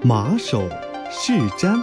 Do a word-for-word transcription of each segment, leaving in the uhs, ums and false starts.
马首是瞻。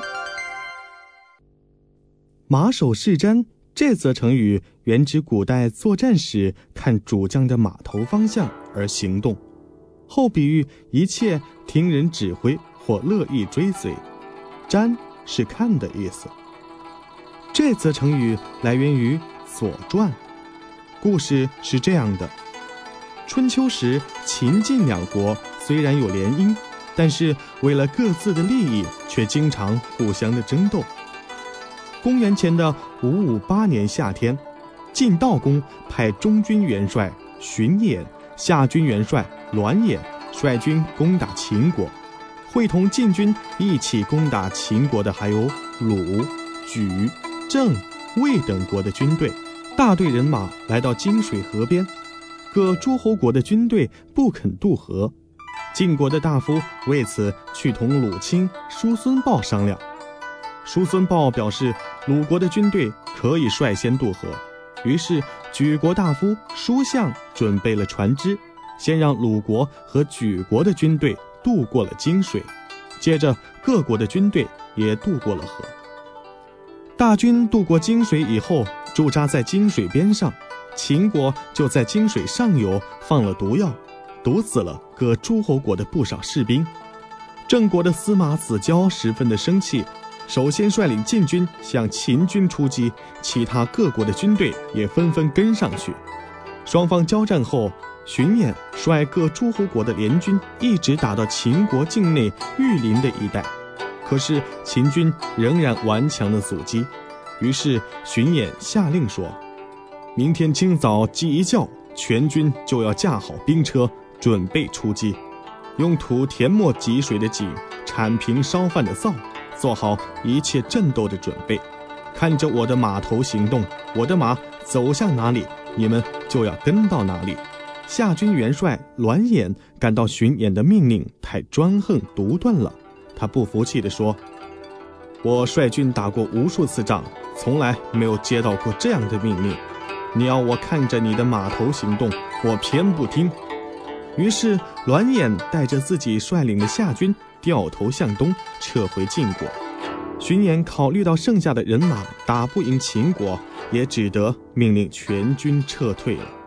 马首是瞻这则成语原指古代作战时看主将的马头方向而行动，后比喻一切听人指挥或乐意追随。瞻是看的意思。这则成语来源于《左传》，故事是这样的：春秋时，秦晋两国虽然有联姻，但是为了各自的利益，却经常互相的争斗。公元前的五五八年夏天，晋悼公派中军元帅荀偃、下军元帅栾衍率军攻打秦国，会同晋军一起攻打秦国的还有鲁、莒、郑、魏等国的军队。大队人马来到荆水河边，各诸侯国的军队不肯渡河，晋国的大夫为此去同鲁卿叔孙豹商量。叔孙豹表示鲁国的军队可以率先渡河，于是莒国大夫叔向准备了船只，先让鲁国和莒国的军队渡过了荆水，接着各国的军队也渡过了河。大军渡过荆水以后，驻扎在荆水边上，秦国就在荆水上游放了毒药，毒死了各诸侯国的不少士兵。郑国的司马子交十分的生气，首先率领晋军向秦军出击，其他各国的军队也纷纷跟上去。双方交战后，荀偃率各诸侯国的联军一直打到秦国境内玉林的一带，可是秦军仍然顽强的阻击。于是荀偃下令说，明天清早鸡一叫，全军就要架好兵车，准备出击，用土填没积水的井，铲平烧饭的灶，做好一切战斗的准备。看着我的马头行动，我的马走向哪里，你们就要跟到哪里。下军元帅栾衍感到荀偃的命令太专横独断了，他不服气地说，我率军打过无数次仗，从来没有接到过这样的命令，你要我看着你的马头行动，我偏不听。于是栾衍带着自己率领的下军掉头向东撤回晋国。荀偃考虑到剩下的人马打不赢秦国，也只得命令全军撤退了。